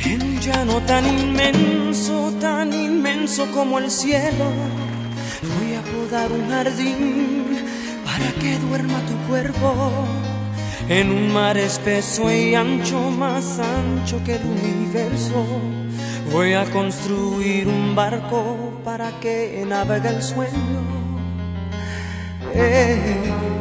En un llano tan inmenso como el cielo, voy a podar un jardín para que duerma tu cuerpo. En un mar espeso y ancho, más ancho que el universo, voy a construir un barco para que navegue el sueño.